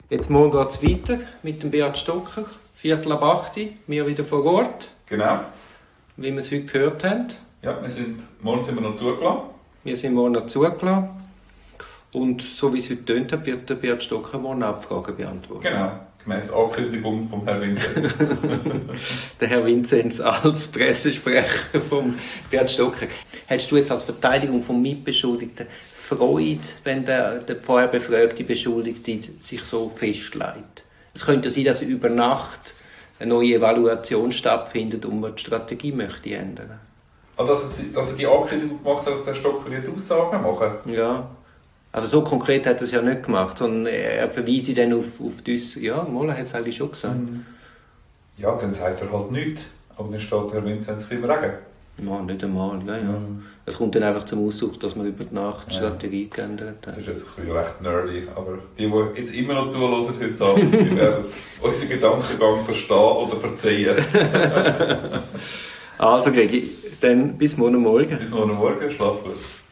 Jetzt morgen geht es weiter mit dem Beat Stocker. 7:45, wir wieder vor Ort. Genau. Wie wir es heute gehört haben. Ja, morgen sind wir noch zugelassen. Wir sind morgen noch zugelassen. Und so wie es heute tönt hat, wird der Beat Stocker morgen Abfragen beantworten. Genau, gemäss Ankündigung vom Herrn Vinzenz. Der Herr Vinzenz als Pressesprecher vom Beat Stocker. Hättest du jetzt als Verteidigung vom Mitbeschuldigten Freude, wenn der vorher befragte Beschuldigte sich so festlegt? Es könnte sein, dass über Nacht eine neue Evaluation stattfindet und man die Strategie möchte ändern. Also, dass er die Ankündigung gemacht hat, dass der Stocker Aussagen machen. Ja. Also so konkret hat er es ja nicht gemacht, sondern er verweise dann auf das. Ja, Moller hat es eigentlich schon gesagt. Ja, dann sagt er halt nichts. Aber dann steht Herr Vinzenz im Regen. Ja, nicht einmal, ja. Es kommt dann einfach zum Ausdruck, dass man über die Nacht die Strategie geändert hat. Das ist jetzt ein bisschen recht nerdy, aber die jetzt immer noch zuhören heute Abend, die werden unseren Gedankengang verstehen oder verzeihen. Also Gregi, dann bis morgen Morgen. Bis morgen Morgen, schlaf gut.